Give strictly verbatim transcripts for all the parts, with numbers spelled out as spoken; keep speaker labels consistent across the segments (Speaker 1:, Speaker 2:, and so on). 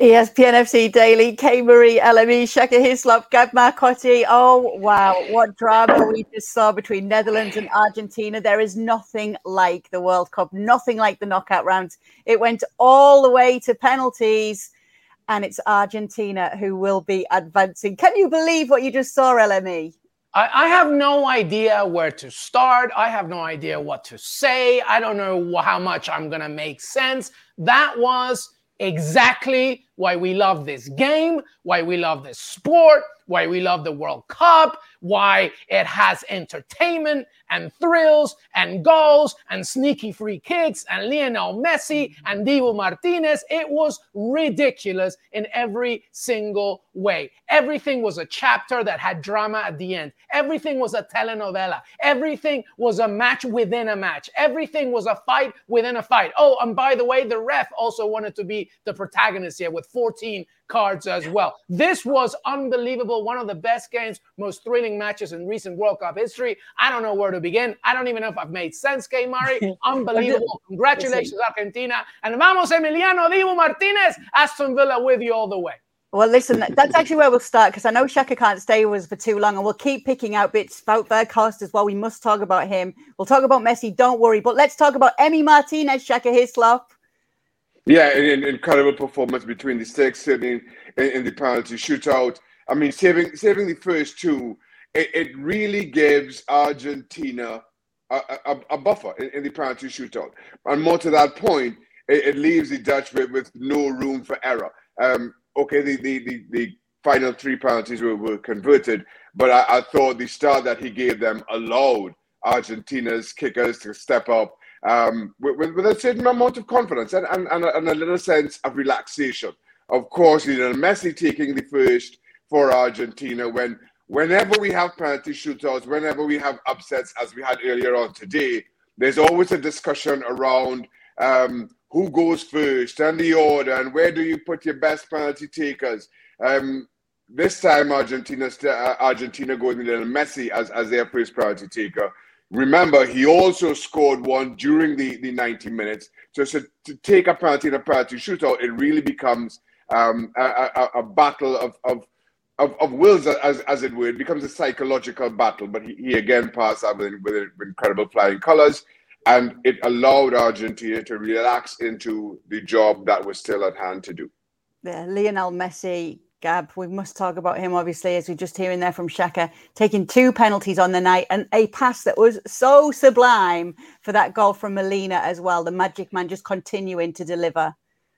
Speaker 1: E S P N F C Daily, Kay Marie, L M E, Shaka Hislop, Gab Marcotti. Oh, wow. What drama we just saw between Netherlands and Argentina. There is nothing like the World Cup, nothing like the knockout rounds. It went all the way to penalties, and it's Argentina who will be advancing. Can you believe what you just saw, L M E?
Speaker 2: I, I have no idea where to start. I have no idea what to say. I don't know how much I'm going to make sense. That was exactly why we love this game, why we love this sport, why we love the World Cup, why it has entertainment and thrills and goals and sneaky free kicks and Lionel Messi and Dibu Martinez. It was ridiculous in every single way. Everything was a chapter that had drama at the end. Everything was a telenovela. Everything was a match within a match. Everything was a fight within a fight. Oh, and by the way, the ref also wanted to be the protagonist here with fourteen cards as well. This was unbelievable. One of the best games, most thrilling matches in recent World Cup history. I don't know where to begin. I don't even know if I've made sense, Kay Murray. Unbelievable. Congratulations, Argentina. And vamos, Emiliano Dibu Martinez, Aston Villa with you all the way.
Speaker 1: Well, listen, that's actually where we'll start, because I know Shaka can't stay with us for too long, and we'll keep picking out bits about Weghorst as well. We must talk about him. We'll talk about Messi, don't worry. But let's talk about Emi Martinez, Shaka Hislop.
Speaker 3: Yeah, an incredible performance between the six in, in, in the penalty shootout. I mean, saving saving the first two, it, it really gives Argentina a, a, a buffer in, in the penalty shootout. And more to that point, it, it leaves the Dutch with, with no room for error. Um, okay, the, the, the, the final three penalties were, were converted, but I, I thought the start that he gave them allowed Argentina's kickers to step up Um, with, with a certain amount of confidence and, and, and, a, and a little sense of relaxation. Of course, you know, Messi taking the first for Argentina. When whenever we have penalty shootouts, whenever we have upsets, as we had earlier on today, there's always a discussion around um, who goes first and the order and where do you put your best penalty takers. Um, this time, Argentina uh, Argentina going to Messi as, as their first penalty taker. Remember, he also scored one during the, the ninety minutes. So, so to take a penalty in a penalty shootout, it really becomes um, a, a, a battle of, of, of, of wills, as, as it were. It becomes a psychological battle. But he, he again passed out with, with incredible flying colors. And it allowed Argentina to relax into the job that was still at hand to do.
Speaker 1: Yeah, Lionel Messi. Gab, we must talk about him, obviously, as we just hearing there from Shaka, taking two penalties on the night and a pass that was so sublime for that goal from Molina as well. The magic man just continuing to deliver.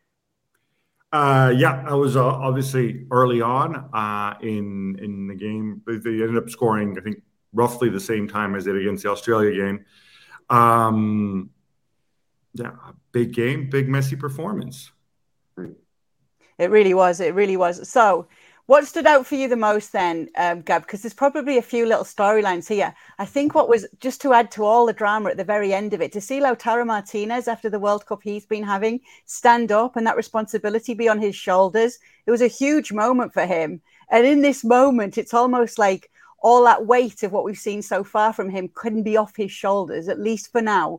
Speaker 4: Uh, yeah, I was uh, obviously early on uh, in in the game. They ended up scoring, I think, roughly the same time as they did against the Australia game. Um, yeah, big game, big Messi performance.
Speaker 1: It really was. It really was. So what stood out for you the most then, um, Gab? Because there's probably a few little storylines here. I think what was, just to add to all the drama at the very end of it, to see Lautaro Martinez, after the World Cup he's been having, stand up and that responsibility be on his shoulders. It was a huge moment for him. And in this moment, it's almost like all that weight of what we've seen so far from him couldn't be off his shoulders, at least for now.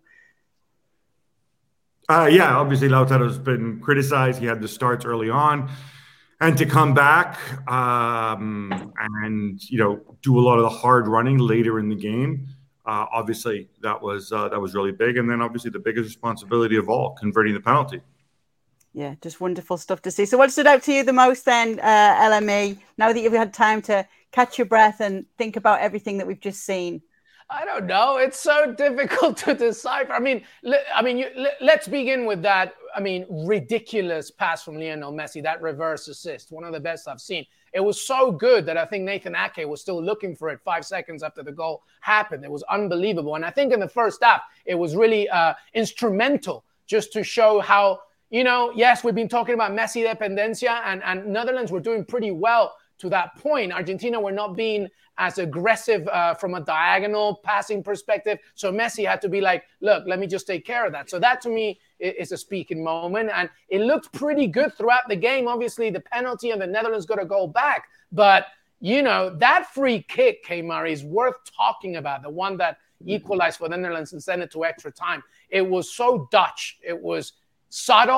Speaker 4: Uh, yeah, obviously Lautaro's been criticized. He had the starts early on, and to come back um, and you know do a lot of the hard running later in the game, uh, obviously that was uh, that was really big. And then obviously the biggest responsibility of all, converting the penalty.
Speaker 1: Yeah, just wonderful stuff to see. So what stood out to you the most then, uh, L M E? Now that you've had time to catch your breath and think about everything that we've just seen.
Speaker 2: I don't know. It's so difficult to decipher. I mean, le- I mean, you, le- let's begin with that. I mean, ridiculous pass from Lionel Messi, that reverse assist, one of the best I've seen. It was so good that I think Nathan Ake was still looking for it five seconds after the goal happened. It was unbelievable. And I think in the first half, it was really uh, instrumental just to show how, you know, yes, we've been talking about Messi dependencia, and, and Netherlands were doing pretty well to that point. Argentina were not being as aggressive uh, from a diagonal passing perspective. So Messi had to be like, look, let me just take care of that. So that to me is a speaking moment. And it looked pretty good throughout the game. Obviously, the penalty and the Netherlands got to go back. But, you know, that free kick, Kay Murray, is worth talking about. The one that equalized for the Netherlands and sent it to extra time. It was so Dutch. It was subtle.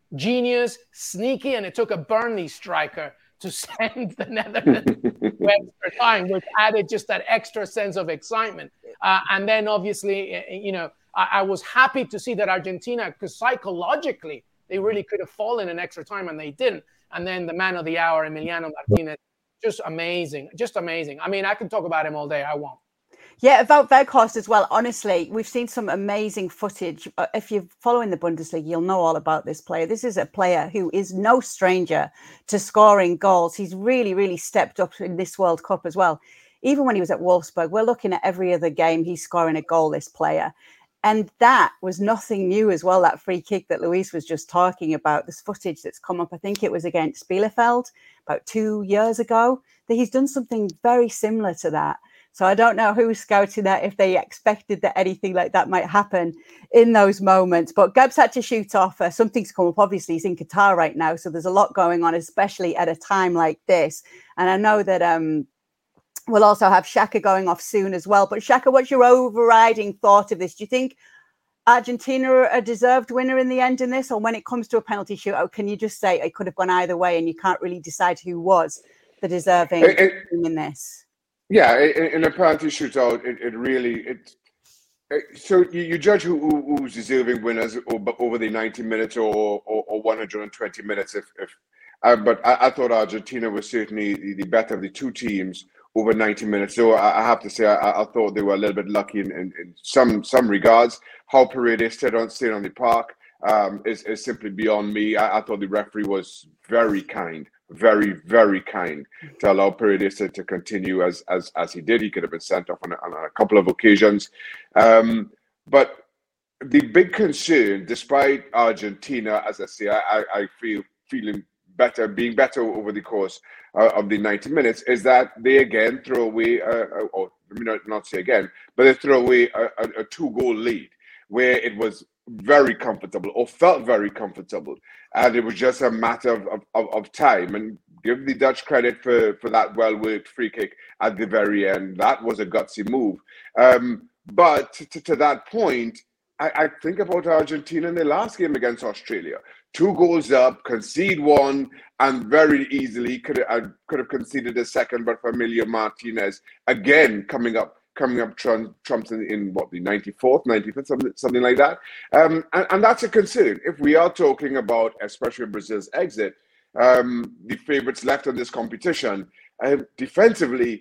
Speaker 2: genius, sneaky, and it took a Burnley striker to send the Netherlands to extra time, which added just that extra sense of excitement. Uh, and then obviously, you know, I, I was happy to see that Argentina, because psychologically, they really could have fallen in extra time and they didn't. And then the man of the hour, Emiliano Martinez, just amazing, just amazing. I mean, I can talk about him all day. I won't.
Speaker 1: Yeah, about Weghorst as well. Honestly, we've seen some amazing footage. If you're following the Bundesliga, you'll know all about this player. This is a player who is no stranger to scoring goals. He's really, really stepped up in this World Cup as well. Even when he was at Wolfsburg, we're looking at every other game, he's scoring a goal, this player. And that was nothing new as well, that free kick that Luis was just talking about. This footage that's come up, I think it was against Bielefeld about two years ago, that he's done something very similar to that. So I don't know who was scouting that, if they expected that anything like that might happen in those moments. But Gab's had to shoot off. Uh, something's come up. Obviously, he's in Qatar right now, so there's a lot going on, especially at a time like this. And I know that um, we'll also have Shaka going off soon as well. But Shaka, what's your overriding thought of this? Do you think Argentina are a deserved winner in the end in this? Or when it comes to a penalty shootout, can you just say it could have gone either way and you can't really decide who was the deserving
Speaker 3: it, it,
Speaker 1: team in this?
Speaker 3: Yeah, in, in a penalty shootout, it, it really it, it. So you, you judge who, who who's deserving winners over, over the ninety minutes or or, or one hundred twenty minutes. If if, uh, but I, I thought Argentina was certainly the, the better of the two teams over ninety minutes. So I, I have to say I, I thought they were a little bit lucky in, in, in some some regards. How Paredes stayed on stayed on the park um, is is simply beyond me. I, I thought the referee was very kind. Very, very kind to allow Paredes to, to continue as as as he did. He could have been sent off on a, on a couple of occasions. Um, but the big concern, despite Argentina, as I say, I, I, I feel feeling better, being better over the course uh, of the ninety minutes, is that they again throw away, uh, or let me not, not say again, but they throw away a, a, a two-goal lead where it was very comfortable or felt very comfortable. And it was just a matter of, of, of time. And give the Dutch credit for, for that well-worked free kick at the very end. That was a gutsy move. Um, but to, to that point, I, I think about Argentina in the last game against Australia. Two goals up, concede one, and very easily could have, could have conceded a second, but for Emiliano Martinez, again, coming up coming up Trump, Trump's in, in what, the ninety-fourth, ninety-fifth, something, something like that. Um, and, and that's a concern. If we are talking about, especially Brazil's exit, um, the favorites left in this competition, uh, defensively,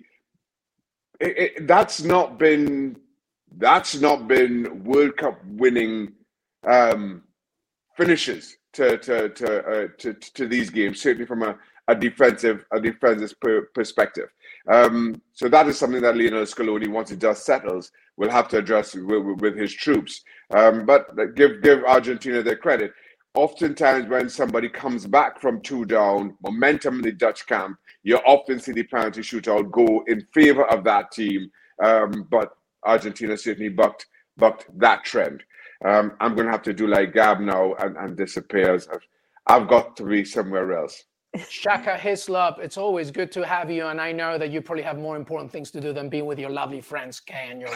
Speaker 3: it, it, that's not been that's not been World Cup winning um, finishes to to to, uh, to to these games, certainly from a, a defensive a defensive per, perspective. Um, so that is something that Lionel Scaloni, once it just settles, will have to address with, with his troops. Um, but give give Argentina their credit. Oftentimes, when somebody comes back from two down, momentum in the Dutch camp, you often see the penalty shootout go in favor of that team. Um, but Argentina certainly bucked bucked that trend. Um, I'm going to have to do like Gab now and, and disappear. I've, I've got to be somewhere else.
Speaker 2: Shaka Hislop, it's always good to have you, and I know that you probably have more important things to do than being with your lovely friends Kay and your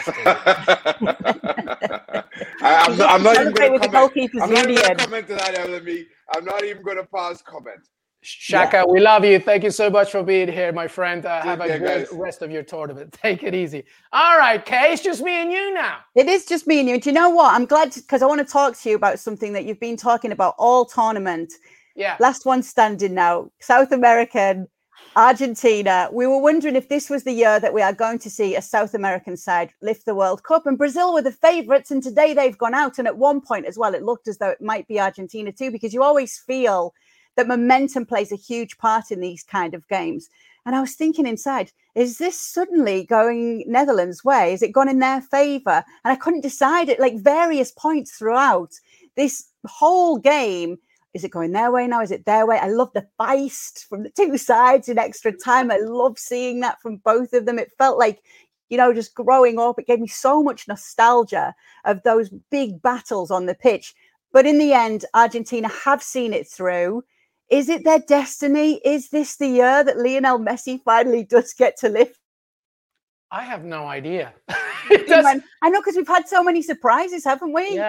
Speaker 3: I, I'm, not, I'm not even going to comment. I'm not even going to comment to that, L M E. I'm not even going to pause comment.
Speaker 2: Shaka, yeah. We love you. Thank you so much for being here, my friend. Uh, have a
Speaker 3: yeah,
Speaker 2: good guys. rest of your tournament. Take it easy. All right, Kay, it's just me and you now.
Speaker 1: It is just me and you. And do you know what? I'm glad because I want to talk to you about something that you've been talking about all tournament.
Speaker 2: Yeah.
Speaker 1: Last one standing now. South American, Argentina. We were wondering if this was the year that we are going to see a South American side lift the World Cup. And Brazil were the favourites. And today they've gone out. And at one point as well, it looked as though it might be Argentina too, because you always feel that momentum plays a huge part in these kind of games. And I was thinking inside, is this suddenly going Netherlands' way? Is it gone in their favour? And I couldn't decide at like various points throughout this whole game. Is it going their way now? Is it their way? I love the feist from the two sides in extra time. I love seeing that from both of them. It felt like, you know, just growing up, it gave me so much nostalgia of those big battles on the pitch. But in the end, Argentina have seen it through. Is it their destiny? Is this the year that Lionel Messi finally does get to lift?
Speaker 2: I have no idea.
Speaker 1: I know, because we've had so many surprises, haven't we?
Speaker 2: Yeah.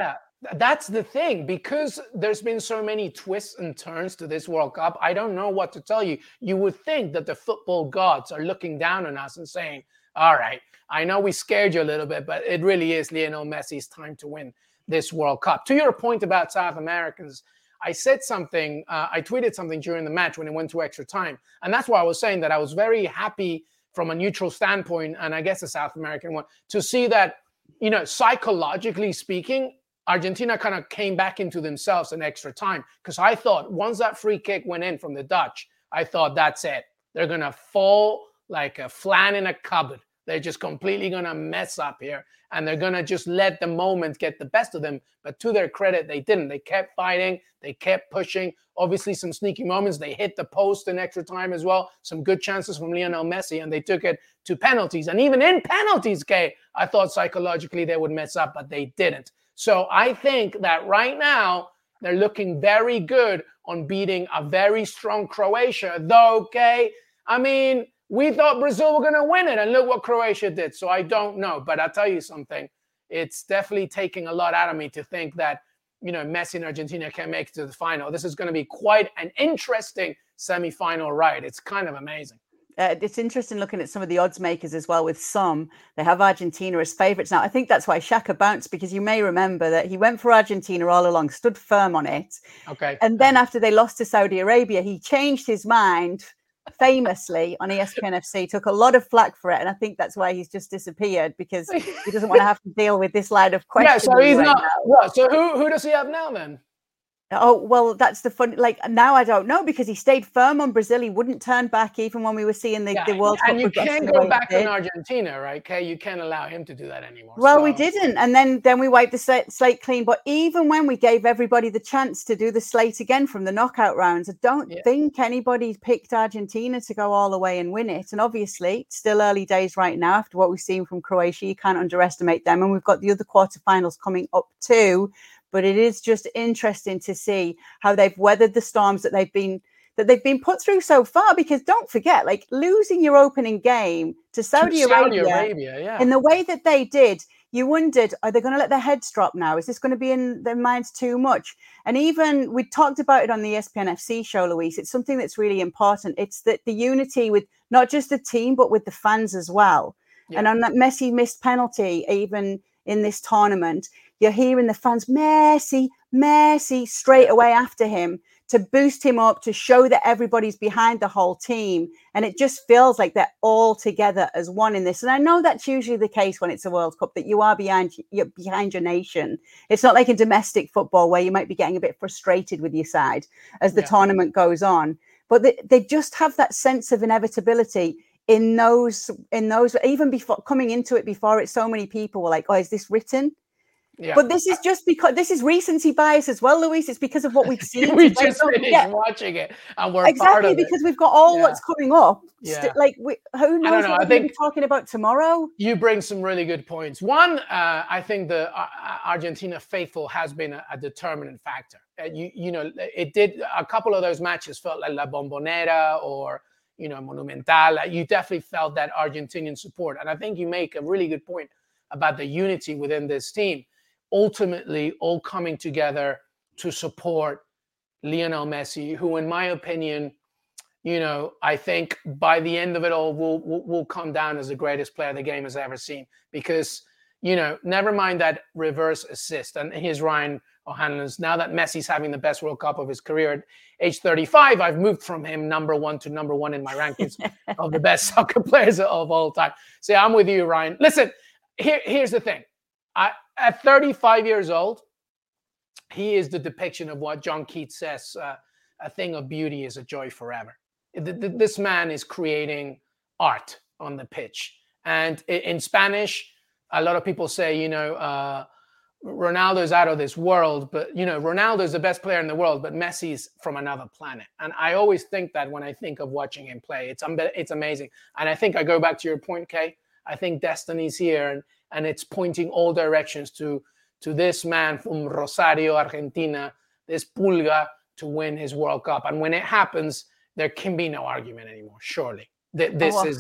Speaker 2: That's the thing, because there's been so many twists and turns to this World Cup. I don't know what to tell you. You would think that the football gods are looking down on us and saying, all right, I know we scared you a little bit, but it really is Lionel Messi's time to win this World Cup. To your point about South Americans, I said something, uh, I tweeted something during the match when it went to extra time. And that's why I was saying that I was very happy from a neutral standpoint, and I guess a South American one, to see that, you know, psychologically speaking, Argentina kind of came back into themselves in extra time. Because I thought once that free kick went in from the Dutch, I thought that's it. They're going to fall like a flan in a cupboard. They're just completely going to mess up here. And they're going to just let the moment get the best of them. But to their credit, they didn't. They kept fighting. They kept pushing. Obviously, some sneaky moments. They hit the post in extra time as well. Some good chances from Lionel Messi. And they took it to penalties. And even in penalties, Kay, I thought psychologically they would mess up, but they didn't. So I think that right now, they're looking very good on beating a very strong Croatia. Though, Kay, I mean, we thought Brazil were going to win it, and look what Croatia did. So I don't know. But I'll tell you something. It's definitely taking a lot out of me to think that, you know, Messi and Argentina can make it to the final. This is going to be quite an interesting semifinal ride. It's kind of amazing.
Speaker 1: Uh, it's interesting looking at some of the odds makers as well. With some, they have Argentina as favourites now. I think that's why Xhaka bounced, because you may remember that he went for Argentina all along, stood firm on it.
Speaker 2: Okay.
Speaker 1: And then after they lost to Saudi Arabia, he changed his mind famously on E S P N F C, took a lot of flack for it. And I think that's why he's just disappeared, because he doesn't want to have to deal with this line of questions.
Speaker 2: Yeah, so he's
Speaker 1: right
Speaker 2: not.
Speaker 1: now.
Speaker 2: What? So who, who does he have now then?
Speaker 1: Oh, well, that's the fun. Like, now I don't know, because he stayed firm on Brazil. He wouldn't turn back even when we were seeing the,
Speaker 2: Yeah,
Speaker 1: the World Cup.
Speaker 2: and you can't go back
Speaker 1: in
Speaker 2: in Argentina, right, Kay? You can't allow him to do that anymore.
Speaker 1: Well,
Speaker 2: so.
Speaker 1: we didn't. And then, then we wiped the slate, slate clean. But even when we gave everybody the chance to do the slate again from the knockout rounds, I don't
Speaker 2: Yeah.
Speaker 1: think anybody picked Argentina to go all the way and win it. And obviously, it's still early days right now after what we've seen from Croatia. You can't underestimate them. And we've got the other quarterfinals coming up too. But it is just interesting to see how they've weathered the storms that they've been that they've been put through so far. Because don't forget, like, losing your opening game to Saudi,
Speaker 2: To Saudi
Speaker 1: Arabia,
Speaker 2: Arabia, yeah.
Speaker 1: in the way that they did, you wondered, are they going to let their heads drop now? Is this going to be in their minds too much? And even we talked about it on the E S P N F C show, Luis. It's something that's really important. It's that the unity with not just the team, but with the fans as well. Yeah. And on that Messi missed penalty, even in this tournament, you're hearing the fans, Messi, Messi, straight away after him, to boost him up, to show that everybody's behind the whole team. And it just feels like they're all together as one in this. And I know that's usually the case when it's a World Cup, that you are behind, you're behind your nation. It's not like in domestic football where you might be getting a bit frustrated with your side as the yeah. tournament goes on. But they, they just have that sense of inevitability in those, in those, even before coming into it, before it, so many people were like, oh, is this written? Yeah. But this is just because this is recency bias as well, Luis. It's because of what we've seen.
Speaker 2: we just finished yeah. watching it, and we're
Speaker 1: exactly
Speaker 2: part of
Speaker 1: because
Speaker 2: it.
Speaker 1: we've got all
Speaker 2: yeah.
Speaker 1: what's coming up.
Speaker 2: Yeah.
Speaker 1: St- like we, who knows
Speaker 2: I don't know.
Speaker 1: what
Speaker 2: I
Speaker 1: we're
Speaker 2: think
Speaker 1: talking about tomorrow.
Speaker 2: You bring some really good points. One, uh, I think the uh, Argentina faithful has been a, a determinant factor. Uh, you you know, it did a couple of those matches felt like La Bombonera or you know Monumental. You definitely felt that Argentinian support, and I think you make a really good point about the unity within this team. Ultimately all coming together to support Lionel Messi, who, in my opinion, you know, I think by the end of it all will, will, will come down as the greatest player the game has ever seen. Because, you know, never mind that reverse assist. And here's Ryan O'Hanlon's. Now that Messi's having the best World Cup of his career at age thirty-five, I've moved from him number one to number one in my rankings of the best soccer players of all time. So I'm with you, Ryan. Listen, here, here's the thing. I, at thirty-five years old, he is the depiction of what John Keats says, uh, a thing of beauty is a joy forever. This man is creating art on the pitch. And in Spanish, a lot of people say, you know, uh, Ronaldo's out of this world, but, you know, Ronaldo's the best player in the world, but Messi's from another planet. And I always think that when I think of watching him play, it's, it's amazing. And I think I go back to your point, Kay. I think destiny's here, and, and it's pointing all directions to, to this man from Rosario, Argentina, this Pulga, to win his World Cup. And when it happens, there can be no argument anymore, surely. Th- this
Speaker 1: oh,
Speaker 2: is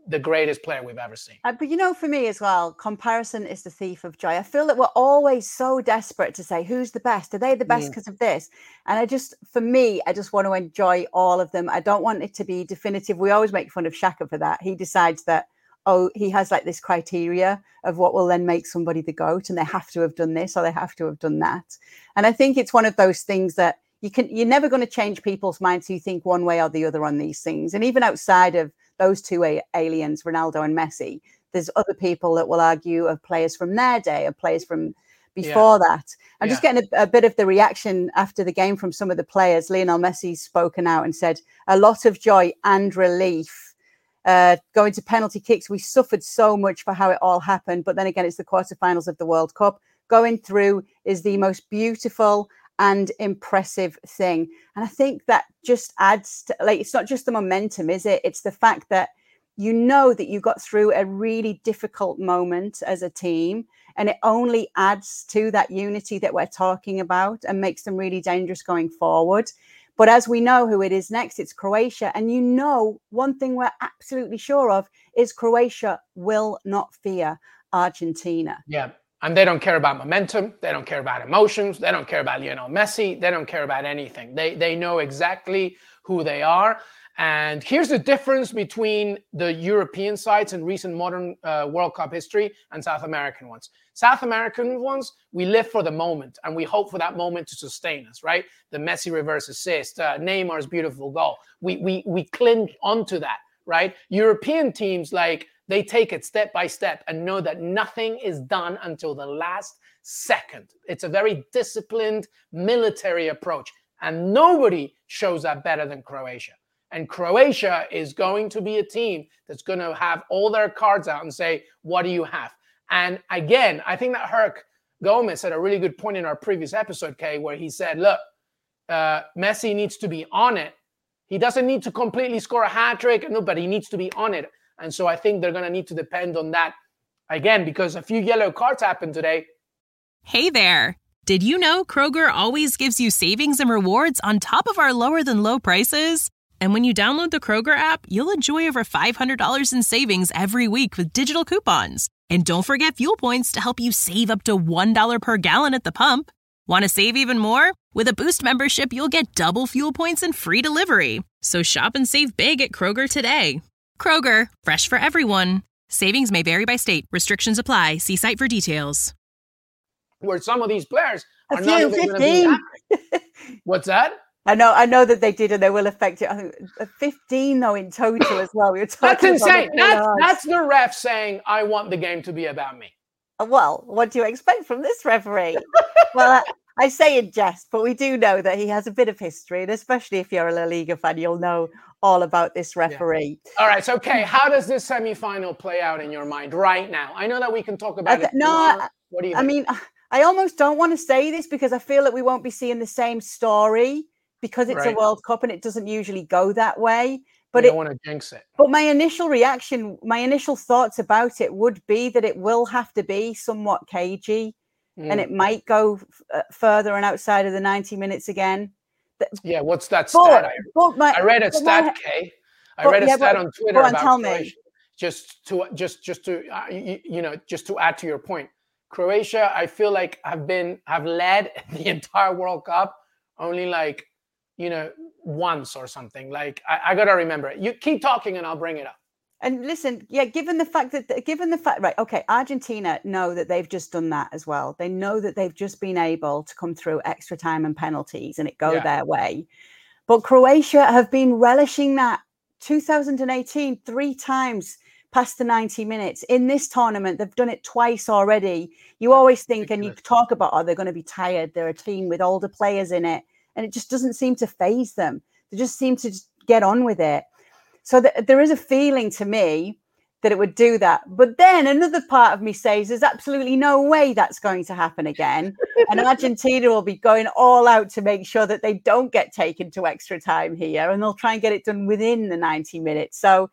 Speaker 2: the greatest player we've ever seen.
Speaker 1: Uh, but you know, for me as well, comparison is the thief of joy. I feel that we're always so desperate to say, who's the best? Are they the best because mm. of this? And I just, for me, I just want to enjoy all of them. I don't want it to be definitive. We always make fun of Xhaka for that. He decides that, oh, he has like this criteria of what will then make somebody the GOAT, and they have to have done this or they have to have done that. And I think it's one of those things that you can, you're never going to change people's minds who think one way or the other on these things. And even outside of those two a- aliens, Ronaldo and Messi, there's other people that will argue of players from their day, of players from before yeah. that. I'm yeah. just getting a, a bit of the reaction after the game from some of the players. Lionel Messi's spoken out and said, a lot of joy and relief. Uh, going to penalty kicks, we suffered so much for how it all happened. But then again, it's the quarterfinals of the World Cup. Going through is the most beautiful and impressive thing. And I think that just adds to, like, it's not just the momentum, is it? It's the fact that you know that you got through a really difficult moment as a team, and it only adds to that unity that we're talking about and makes them really dangerous going forward. But as we know who it is next, it's Croatia. And you know, one thing we're absolutely sure of is Croatia will not fear Argentina.
Speaker 2: Yeah. And they don't care about momentum. They don't care about emotions. They don't care about Lionel Messi. They don't care about anything. They they know exactly who they are. And here's the difference between the European sides in recent modern uh, World Cup history and South American ones. South American ones, we live for the moment and we hope for that moment to sustain us, right? The Messi reverse assist, uh, Neymar's beautiful goal. We, we, we cling onto that, right? European teams, like, they take it step by step and know that nothing is done until the last second. It's a very disciplined military approach, and nobody shows that better than Croatia. And Croatia is going to be a team that's going to have all their cards out and say, what do you have? And again, I think that Herc Gomez had a really good point in our previous episode, Kay, where he said, look, uh, Messi needs to be on it. He doesn't need to completely score a hat trick, no, but he needs to be on it. And so I think they're going to need to depend on that again, because a few yellow cards happened today.
Speaker 5: Hey there. Did you know Kroger always gives you savings and rewards on top of our lower than low prices? And when you download the Kroger app, you'll enjoy over five hundred dollars in savings every week with digital coupons. And don't forget fuel points to help you save up to one dollar per gallon at the pump. Want to save even more? With a Boost membership, you'll get double fuel points and free delivery. So shop and save big at Kroger today. Kroger, fresh for everyone. Savings may vary by state. Restrictions apply. See site for details.
Speaker 2: Where some of these players are
Speaker 1: a
Speaker 2: not
Speaker 1: few,
Speaker 2: even going to be happy. What's that?
Speaker 1: I know, I know that they did, and they will affect it. I think fifteen though in total as well. We were talking
Speaker 2: that's insane. That's, that's the ref saying, "I want the game to be about me."
Speaker 1: Well, what do you expect from this referee? Well, I, I say in jest, but we do know that he has a bit of history, and especially if you're a La Liga fan, you'll know all about this referee.
Speaker 2: Yeah. All right, so okay, how does this semifinal play out in your mind right now? I know that we can talk about th- it.
Speaker 1: No, I, what do you? I think? mean, I almost don't want to say this because I feel that we won't be seeing the same story. Because it's right. a World Cup and it doesn't usually go that way. But
Speaker 2: you don't
Speaker 1: it,
Speaker 2: want to jinx it.
Speaker 1: But my initial reaction, my initial thoughts about it would be that it will have to be somewhat cagey mm. and it might go f- further and outside of the ninety minutes again.
Speaker 2: Yeah, what's that stat?
Speaker 1: But,
Speaker 2: I,
Speaker 1: but my,
Speaker 2: I read a stat, my, Kay. I but, read a yeah, stat but, on Twitter
Speaker 1: on,
Speaker 2: about
Speaker 1: tell
Speaker 2: Croatia.
Speaker 1: Me.
Speaker 2: Just to just just to uh, you, you know just to add to your point, Croatia, I feel like have been have led the entire World Cup only like. you know, once or something. Like, I, I got to remember it. You keep talking and I'll bring it up.
Speaker 1: And listen, yeah, given the fact that, given the fact, right, okay, Argentina know that they've just done that as well. They know that they've just been able to come through extra time and penalties and it go yeah. their way. But Croatia have been relishing that two thousand eighteen, three times past the ninety minutes. In this tournament, they've done it twice already. You always think, and you talk about, oh, they're going to be tired. They're a team with older players in it. And it just doesn't seem to faze them. They just seem to just get on with it. So th- there is a feeling to me that it would do that. But then another part of me says there's absolutely no way that's going to happen again. And Argentina will be going all out to make sure that they don't get taken to extra time here. And they'll try and get it done within the ninety minutes. So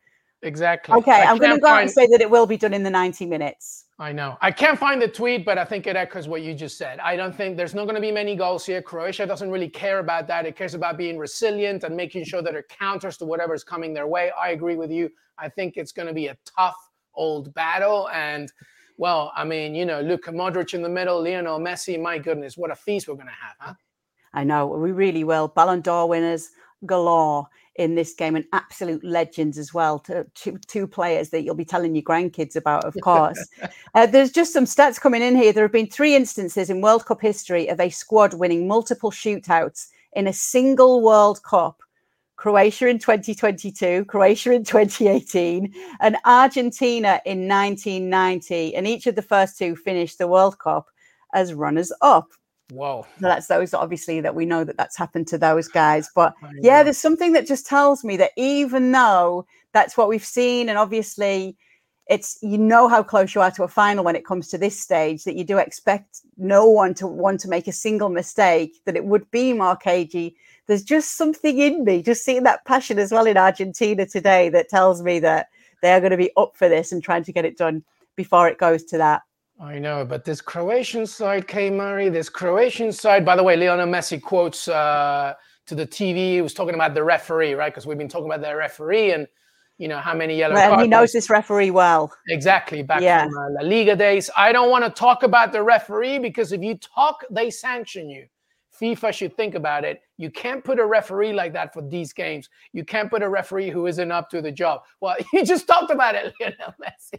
Speaker 2: Exactly.
Speaker 1: Okay,
Speaker 2: I
Speaker 1: I'm going to
Speaker 2: can't
Speaker 1: go out
Speaker 2: find-
Speaker 1: and say that it will be done in the ninety minutes.
Speaker 2: I know. I can't find the tweet, but I think it echoes what you just said. I don't think there's not going to be many goals here. Croatia doesn't really care about that. It cares about being resilient and making sure that it counters to whatever is coming their way. I agree with you. I think it's going to be a tough old battle. And, well, I mean, you know, Luka Modric in the middle, Lionel Messi, my goodness, what a feast we're going to have, huh?
Speaker 1: I know, we really will. Ballon d'Or winners galore in this game, and absolute legends as well. To, two, two players that you'll be telling your grandkids about, of course. uh, there's just some stats coming in here. There have been three instances in World Cup history of a squad winning multiple shootouts in a single World Cup. Croatia in twenty twenty-two, Croatia in twenty eighteen, and Argentina in nineteen ninety. And each of the first two finished the World Cup as runners-up.
Speaker 2: Whoa.
Speaker 1: So that's those, obviously, that we know that that's happened to those guys. But yeah, there's something that just tells me that even though that's what we've seen, and obviously it's, you know how close you are to a final when it comes to this stage, that you do expect no one to want to make a single mistake, that it would be Marcaggi. There's just something in me, just seeing that passion as well in Argentina today, that tells me that they are going to be up for this and trying to get it done before it goes to that.
Speaker 2: I know, but this Croatian side, Kay Murray, this Croatian side, by the way, Lionel Messi quotes uh, to the T V, he was talking about the referee, right? Because we've been talking about the referee and, you know, how many yellow
Speaker 1: well,
Speaker 2: cards.
Speaker 1: He knows this referee well.
Speaker 2: Exactly, back
Speaker 1: yeah.
Speaker 2: from uh, La Liga days. I don't want to talk about the referee because if you talk, they sanction you. FIFA should think about it. You can't put a referee like that for these games. You can't put a referee who isn't up to the job. Well, you just talked about it, Lionel Messi.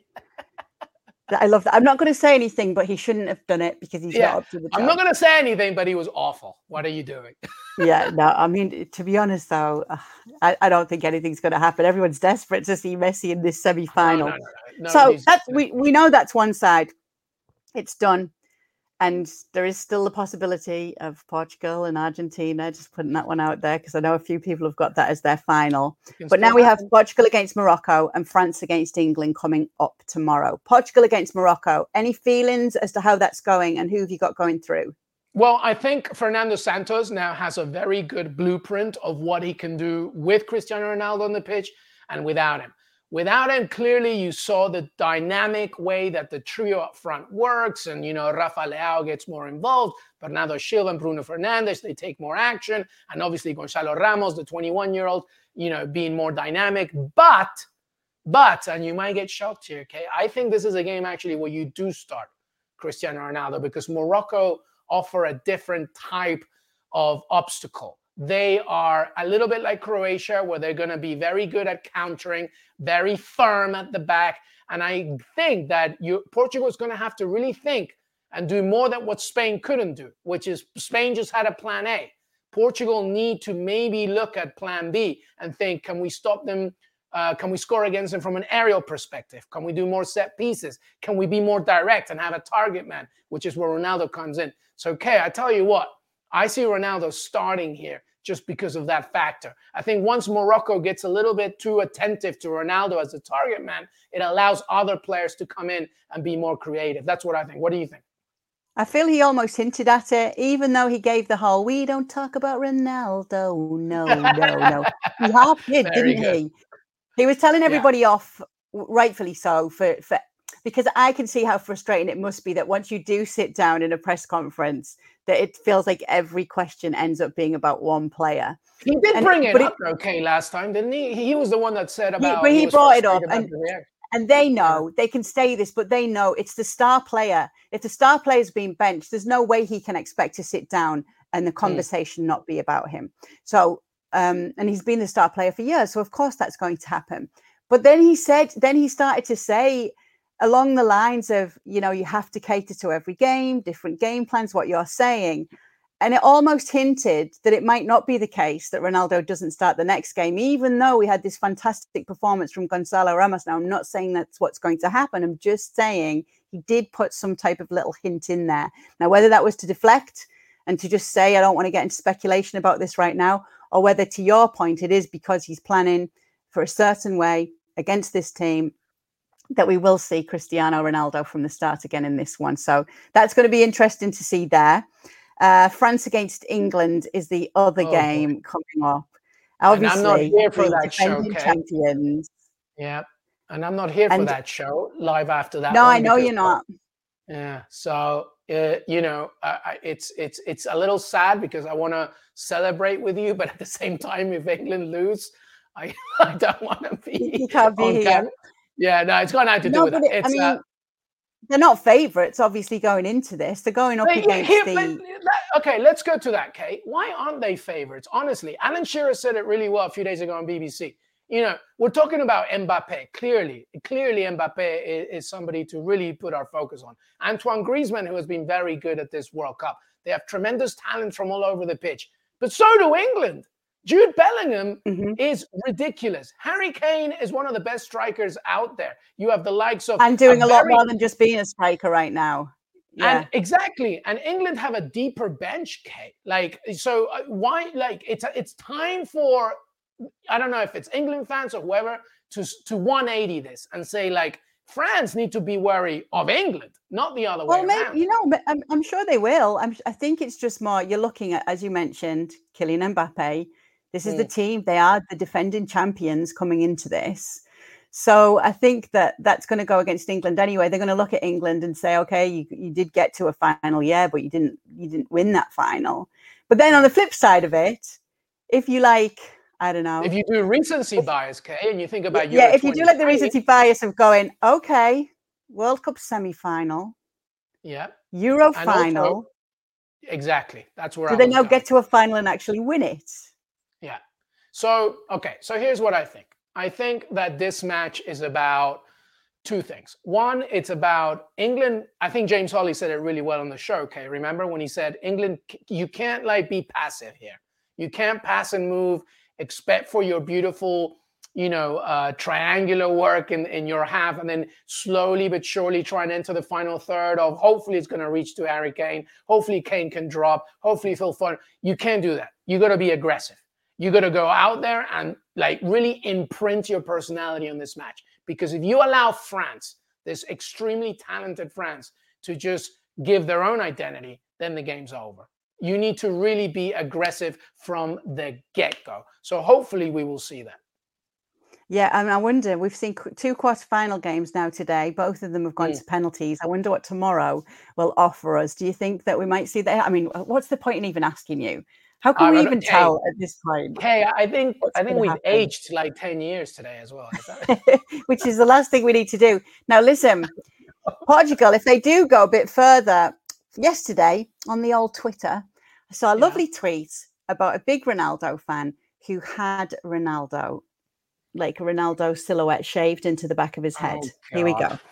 Speaker 1: I love that. I'm not going to say anything, but he shouldn't have done it because he's
Speaker 2: yeah.
Speaker 1: not up to the job.
Speaker 2: I'm not going to say anything, but he was awful. What are you doing?
Speaker 1: yeah, no, I mean, to be honest, though, I, I don't think anything's going to happen. Everyone's desperate to see Messi in this semi-final.
Speaker 2: No, no, no, no.
Speaker 1: So that's, we, we know that's one side. It's done. And there is still the possibility of Portugal and Argentina, just putting that one out there, because I know a few people have got that as their final. But now we have Portugal against Morocco and France against England coming up tomorrow. Portugal against Morocco. Any feelings as to how that's going, and who have you got going through?
Speaker 2: Well, I think Fernando Santos now has a very good blueprint of what he can do with Cristiano Ronaldo on the pitch and without him. Without him, clearly you saw the dynamic way that the trio up front works, and, you know, Rafa Leao gets more involved, Bernardo Silva and Bruno Fernandes, they take more action, and obviously Gonzalo Ramos, the twenty-one-year-old, you know, being more dynamic. But, but, and you might get shocked here, okay, I think this is a game actually where you do start Cristiano Ronaldo, because Morocco offer a different type of obstacle. They are a little bit like Croatia, where they're going to be very good at countering, very firm at the back. And I think that you, Portugal is going to have to really think and do more than what Spain couldn't do, which is Spain just had a plan A. Portugal need to maybe look at plan B and think, can we stop them? Uh, can we score against them from an aerial perspective? Can we do more set pieces? Can we be more direct and have a target man, which is where Ronaldo comes in? So, okay, I tell you what, I see Ronaldo starting here just because of that factor. I think once Morocco gets a little bit too attentive to Ronaldo as a target man, it allows other players to come in and be more creative. That's what I think. What do you think?
Speaker 1: I feel he almost hinted at it, even though he gave the whole, we don't talk about Ronaldo. No, no, no. He half did, didn't good. he? He was telling everybody yeah. off, rightfully so, for, for because I can see how frustrating it must be that once you do sit down in a press conference, that it feels like every question ends up being about one player.
Speaker 2: He did
Speaker 1: and,
Speaker 2: bring it up,
Speaker 1: it,
Speaker 2: okay, last time, didn't he? He was the one that said about...
Speaker 1: He, but he, he brought it up, and, and they know, they can say this, but they know it's the star player. If the star player is being benched, there's no way he can expect to sit down and the conversation mm. not be about him. So, um, and he's been the star player for years, so of course that's going to happen. But then he said, then he started to say, along the lines of, you know, you have to cater to every game, different game plans, what you're saying. And it almost hinted that it might not be the case that Ronaldo doesn't start the next game, even though we had this fantastic performance from Gonzalo Ramos. Now, I'm not saying that's what's going to happen. I'm just saying he did put some type of little hint in there. Now, whether that was to deflect and to just say, I don't want to get into speculation about this right now, or whether, to your point, it is because he's planning for a certain way against this team, that we will see Cristiano Ronaldo from the start again in this one. So that's going to be interesting to see there. Uh, France against England is the other oh, game boy. coming up. Obviously,
Speaker 2: and I'm not here for that show,
Speaker 1: okay? champions.
Speaker 2: Yeah. And I'm not here
Speaker 1: And-
Speaker 2: for that show live after that.
Speaker 1: No,
Speaker 2: one
Speaker 1: I know
Speaker 2: because-
Speaker 1: you're not.
Speaker 2: Yeah. So, uh, you know, uh, I- it's it's it's a little sad because I want to celebrate with you, but at the same time, if England lose, I, I don't want to be
Speaker 1: You can't be
Speaker 2: on
Speaker 1: here.
Speaker 2: camera. Yeah, no, it's got nothing to do
Speaker 1: No,
Speaker 2: with
Speaker 1: but
Speaker 2: that.
Speaker 1: it, I
Speaker 2: It's,
Speaker 1: mean,
Speaker 2: uh,
Speaker 1: they're not favourites, obviously, going into this. They're going up
Speaker 2: They-
Speaker 1: against
Speaker 2: here-
Speaker 1: the.
Speaker 2: but that- okay, let's go to that, Kate. Why aren't they favorites? Honestly, Alan Shearer said it really well a few days ago on B B C. You know, we're talking about Mbappe. Clearly, clearly Mbappe is, is somebody to really put our focus on. Antoine Griezmann, who has been very good at this World Cup. They have tremendous talent from all over the pitch. But so do England. Jude Bellingham
Speaker 1: Mhm.
Speaker 2: is ridiculous. Harry Kane is one of the best strikers out there. You have the likes of...
Speaker 1: And doing a, lot
Speaker 2: very-
Speaker 1: more than just being a striker right now. Yeah.
Speaker 2: And exactly, and England have a deeper bench, Kate. Like, so uh, why? Like, it's it's time for, I don't know if it's England fans or whoever, to to one eighty this and say, like, France need to be wary of England, not the other
Speaker 1: Well,
Speaker 2: way
Speaker 1: maybe,
Speaker 2: around.
Speaker 1: you know, but I'm, I'm sure they will. I'm, I think it's just more, you're looking at, as you mentioned, Kylian Mbappe. This is the
Speaker 2: Mm.
Speaker 1: team. They are the defending champions coming into this. So I think that that's going to go against England anyway. They're going to look at England and say, okay, you, you did get to a final, yeah, but you didn't you didn't win that final. But then on the flip side of it, if you like, I don't know.
Speaker 2: If you do recency bias, Kay, and you think about
Speaker 1: yeah,
Speaker 2: Euro
Speaker 1: if you do like the
Speaker 2: twenty twenty,
Speaker 1: recency bias of going, okay, World Cup semi-final,
Speaker 2: yeah,
Speaker 1: Euro
Speaker 2: And also,
Speaker 1: final,
Speaker 2: exactly. That's where
Speaker 1: do
Speaker 2: I
Speaker 1: they
Speaker 2: was
Speaker 1: now
Speaker 2: going.
Speaker 1: get to a final and actually win it?
Speaker 2: Yeah. So, okay. So here's what I think. I think that this match is about two things. One, it's about England. I think James Holley said it really well on the show. Okay. Remember when he said, England, you can't like be passive here. You can't pass and move, expect for your beautiful, you know, uh, triangular work in, in your half, and then slowly but surely try and enter the final third of hopefully it's going to reach to Harry Kane. Hopefully Kane can drop. Hopefully Phil Foden. You can't do that. You got to be aggressive. You got to go out there and like really imprint your personality on this match. Because if you allow France, this extremely talented France, to just give their own identity, then the game's over. You need to really be aggressive from the get-go. So hopefully we will see that.
Speaker 1: Yeah, I mean, I wonder, we've seen qu- two quarterfinal games now today. Both of them have gone
Speaker 2: Mm.
Speaker 1: to penalties. I wonder what tomorrow will offer us. Do you think that we might see that? I mean, what's the point in even asking you? How can
Speaker 2: I
Speaker 1: we
Speaker 2: don't-
Speaker 1: even
Speaker 2: hey,
Speaker 1: tell at this point?
Speaker 2: Hey, I think
Speaker 1: What's
Speaker 2: I think
Speaker 1: gonna
Speaker 2: we've
Speaker 1: happen?
Speaker 2: aged like ten years today as well. Is that-
Speaker 1: Which is the last thing we need to do. Now, listen, Portugal, if they do go a bit further, yesterday on the old Twitter, I saw a
Speaker 2: Yeah.
Speaker 1: lovely tweet about a big Ronaldo fan who had Ronaldo, like a Ronaldo silhouette shaved into the back of his head.
Speaker 2: Oh,
Speaker 1: Here we go.
Speaker 2: God.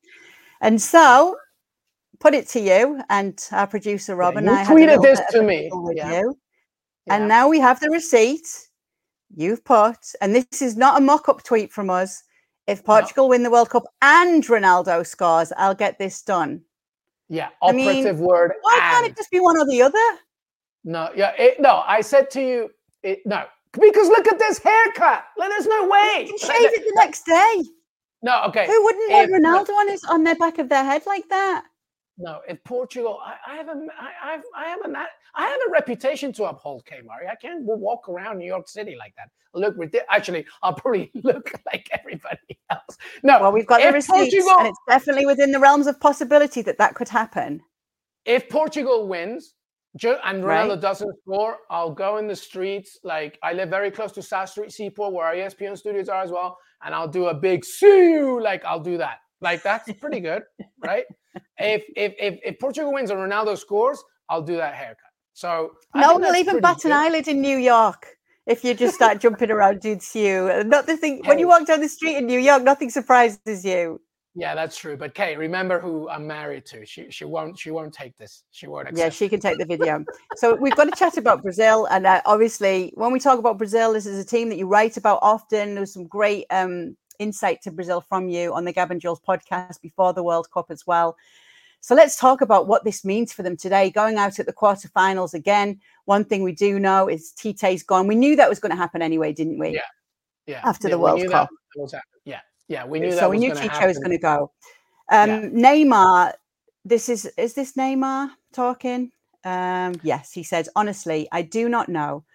Speaker 1: And so, put it to you, and our producer Rob
Speaker 2: Yeah,
Speaker 1: and
Speaker 2: you
Speaker 1: I had a
Speaker 2: tweeted
Speaker 1: little
Speaker 2: this
Speaker 1: bit of
Speaker 2: to
Speaker 1: a
Speaker 2: me.
Speaker 1: giggle with
Speaker 2: Yeah.
Speaker 1: you.
Speaker 2: Yeah.
Speaker 1: And now we have the receipt you've put, and this is not a mock-up tweet from us. If Portugal win the World Cup and Ronaldo scores, I'll get this done.
Speaker 2: Yeah,
Speaker 1: I mean,
Speaker 2: operative word.
Speaker 1: Why can't
Speaker 2: and.
Speaker 1: it just be one or the other?
Speaker 2: No, yeah, it, no. I said to you, it, no, because look at this haircut. Like, there's no way.
Speaker 1: You can shave it the next day.
Speaker 2: No, okay.
Speaker 1: Who wouldn't
Speaker 2: If-
Speaker 1: want Ronaldo on his on their back of their head like that?
Speaker 2: No, if Portugal, I, I have a, I, I've, I have a, I have a reputation to uphold, K. Murray. I can't walk around New York City like that. Look, ridic- actually, I'll probably look like everybody else. No,
Speaker 1: Well, we've got the
Speaker 2: if
Speaker 1: receipts,
Speaker 2: Portugal,
Speaker 1: and it's definitely within the realms of possibility that that could happen.
Speaker 2: if Portugal wins, Jo- and Ronaldo
Speaker 1: Right.
Speaker 2: doesn't score, I'll go in the streets. Like, I live very close to South Street Seaport, where our E S P N studios are as well, and I'll do a big "see you." Like, I'll do that. Like, that's pretty good, right? If if if if Portugal wins and Ronaldo scores, I'll do that haircut. So I
Speaker 1: No
Speaker 2: think
Speaker 1: one will
Speaker 2: that's
Speaker 1: even
Speaker 2: pretty
Speaker 1: bat an
Speaker 2: good.
Speaker 1: eyelid in New York if you just start jumping around doing you. Not the thing when you
Speaker 2: Hey.
Speaker 1: walk down the street in New York, nothing surprises you.
Speaker 2: Yeah, that's true. But Kay, remember who I'm married to. She she won't she won't take this. She won't accept.
Speaker 1: Yeah, she can take the video. So we've got to chat about Brazil, and uh, obviously, when we talk about Brazil, this is a team that you write about often. There's some great um, insight to Brazil from you on the Gab and Jules podcast before the World Cup as well. So let's talk about what this means for them today, going out at the quarterfinals again. One thing we do know is Tite's gone. We knew that was going to happen anyway, didn't we?
Speaker 2: Yeah. Yeah.
Speaker 1: After
Speaker 2: yeah,
Speaker 1: the
Speaker 2: we
Speaker 1: World
Speaker 2: knew
Speaker 1: Cup.
Speaker 2: That was happening. Yeah. Yeah. We knew that
Speaker 1: So we
Speaker 2: was
Speaker 1: knew
Speaker 2: gonna
Speaker 1: Tite was
Speaker 2: happen.
Speaker 1: going to go. Um,
Speaker 2: Yeah.
Speaker 1: Neymar, this is, is this Neymar talking? Um, yes, he says, honestly, I do not know.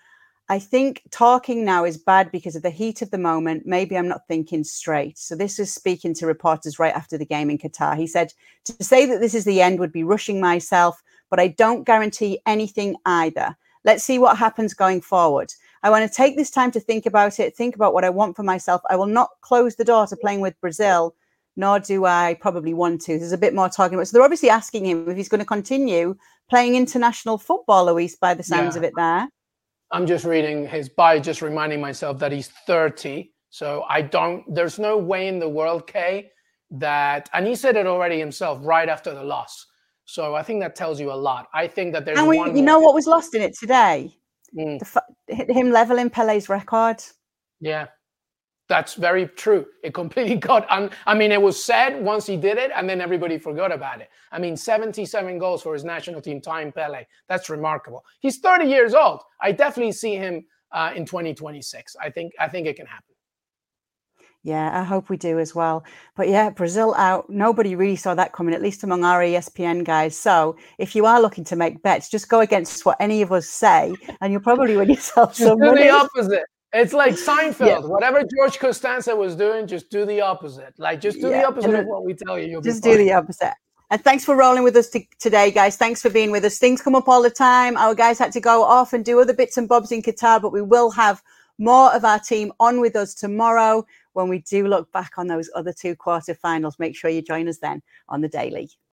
Speaker 1: I think talking now is bad because of the heat of the moment. Maybe I'm not thinking straight. So this is speaking to reporters right after the game in Qatar. He said, to say that this is the end would be rushing myself, but I don't guarantee anything either. Let's see what happens going forward. I want to take this time to think about it, think about what I want for myself. I will not close the door to playing with Brazil, nor do I probably want to. There's a bit more talking about. So they're obviously asking him if he's going to continue playing international football, Luis, by the sounds
Speaker 2: Yeah.
Speaker 1: of it there.
Speaker 2: I'm just reading his bio, just reminding myself that he's thirty. So I don't, there's no way in the world, Kay, that, and he said it already himself right after the loss. So I think that tells you a lot. I think that there's
Speaker 1: And we,
Speaker 2: one
Speaker 1: you
Speaker 2: more-
Speaker 1: know what was lost in it today?
Speaker 2: Mm.
Speaker 1: The, him leveling Pele's record.
Speaker 2: Yeah, that's very true. It completely got, un, I mean, it was said once he did it, and then everybody forgot about it. I mean, seventy-seven goals for his national team, tying Pele. That's remarkable. He's thirty years old. I definitely see him uh, in twenty twenty-six. I think, I think it can happen.
Speaker 1: Yeah, I hope we do as well. But yeah, Brazil out. Nobody really saw that coming, at least among our E S P N guys. So if you are looking to make bets, just go against what any of us say, and you'll probably win yourself
Speaker 2: Just
Speaker 1: some
Speaker 2: do
Speaker 1: money.
Speaker 2: the opposite. It's like Seinfeld.
Speaker 1: Yeah.
Speaker 2: Whatever George Costanza was doing, just do the opposite. Like, just do
Speaker 1: Yeah,
Speaker 2: the opposite
Speaker 1: and
Speaker 2: of what we tell you. You'll
Speaker 1: Just
Speaker 2: be
Speaker 1: do
Speaker 2: fine.
Speaker 1: the opposite. And thanks for rolling with us t- today, guys. Thanks for being with us. Things come up all the time. Our guys had to go off and do other bits and bobs in Qatar, but we will have more of our team on with us tomorrow when we do look back on those other two quarterfinals. Make sure you join us then on the Daily.